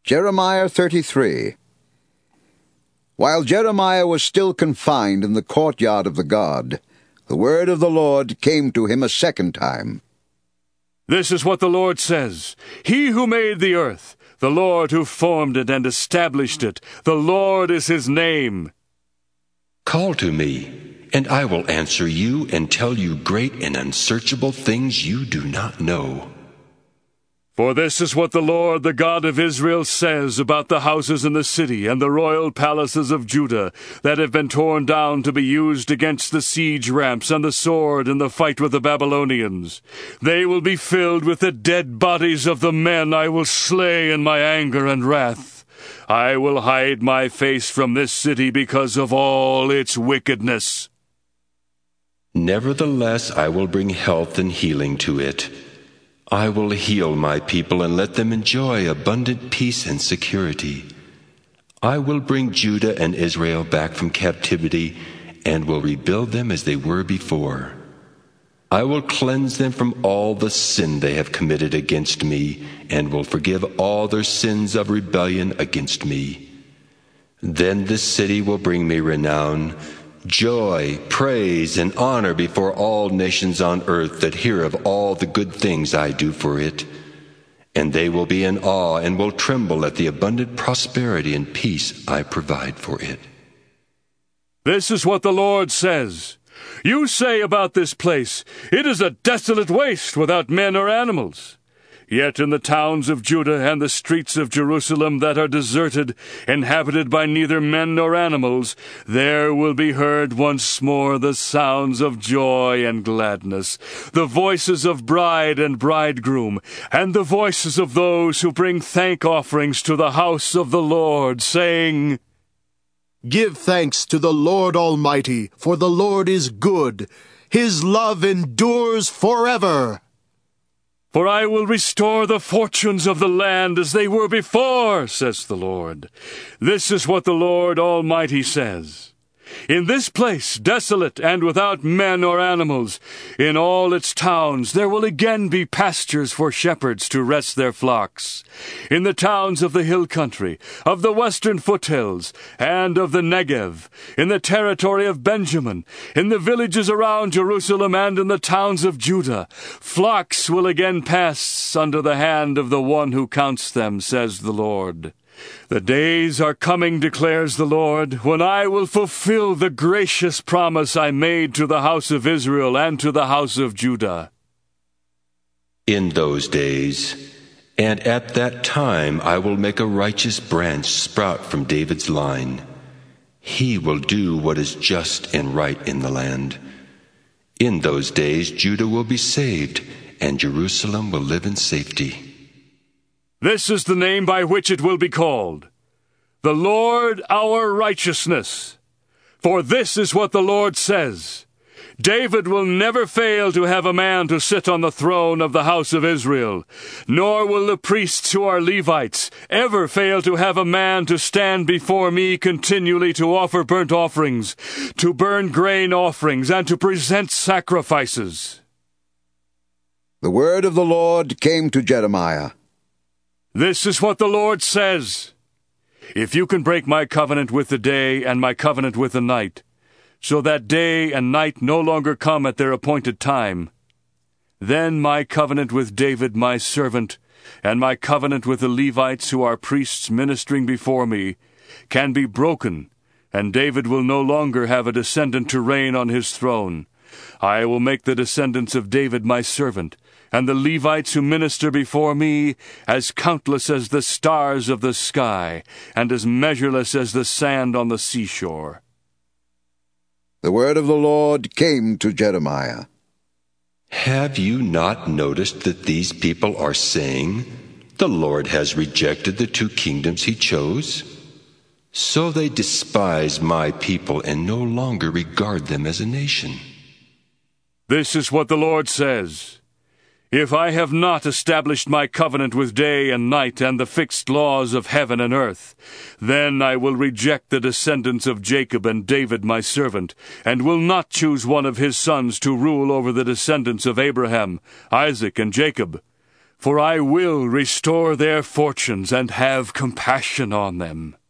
Jeremiah 33. While Jeremiah was still confined in the courtyard of the God, the word of the Lord came to him a second time. This is what the Lord says. He who made the earth, the Lord who formed it and established it, the Lord is his name. Call to me, and I will answer you and tell you great and unsearchable things you do not know. For this is what the Lord, the God of Israel, says about the houses in the city and the royal palaces of Judah that have been torn down to be used against the siege ramps and the sword in the fight with the Babylonians. They will be filled with the dead bodies of the men I will slay in my anger and wrath. I will hide my face from this city because of all its wickedness. Nevertheless, I will bring health and healing to it. I will heal my people and let them enjoy abundant peace and security. I will bring Judah and Israel back from captivity and will rebuild them as they were before. I will cleanse them from all the sin they have committed against me and will forgive all their sins of rebellion against me. Then this city will bring me renown, joy, praise, and honor before all nations on earth that hear of all the good things I do for it. And they will be in awe and will tremble at the abundant prosperity and peace I provide for it. This is what the Lord says. You say about this place, it is a desolate waste without men or animals. Yet in the towns of Judah and the streets of Jerusalem that are deserted, inhabited by neither men nor animals, there will be heard once more the sounds of joy and gladness, the voices of bride and bridegroom, and the voices of those who bring thank offerings to the house of the Lord, saying, Give thanks to the Lord Almighty, for the Lord is good. His love endures forever. For I will restore the fortunes of the land as they were before, says the Lord. This is what the Lord Almighty says. In this place, desolate and without men or animals, in all its towns there will again be pastures for shepherds to rest their flocks. In the towns of the hill country, of the western foothills, and of the Negev, in the territory of Benjamin, in the villages around Jerusalem and in the towns of Judah, flocks will again pass under the hand of the one who counts them, says the Lord. The days are coming, declares the Lord, when I will fulfill the gracious promise I made to the house of Israel and to the house of Judah. In those days, and at that time, I will make a righteous branch sprout from David's line. He will do what is just and right in the land. In those days, Judah will be saved, and Jerusalem will live in safety. This is the name by which it will be called, the Lord our righteousness. For this is what the Lord says, David will never fail to have a man to sit on the throne of the house of Israel, nor will the priests who are Levites ever fail to have a man to stand before me continually to offer burnt offerings, to burn grain offerings, and to present sacrifices. The word of the Lord came to Jeremiah. This is what the Lord says. If you can break my covenant with the day and my covenant with the night, so that day and night no longer come at their appointed time, then my covenant with David my servant, and my covenant with the Levites who are priests ministering before me, can be broken, and David will no longer have a descendant to reign on his throne. I will make the descendants of David my servant, and the Levites who minister before me, as countless as the stars of the sky, and as measureless as the sand on the seashore. The word of the Lord came to Jeremiah. Have you not noticed that these people are saying, the Lord has rejected the two kingdoms he chose? So they despise my people and no longer regard them as a nation. This is what the Lord says. If I have not established my covenant with day and night and the fixed laws of heaven and earth, then I will reject the descendants of Jacob and David my servant, and will not choose one of his sons to rule over the descendants of Abraham, Isaac, and Jacob. For I will restore their fortunes and have compassion on them.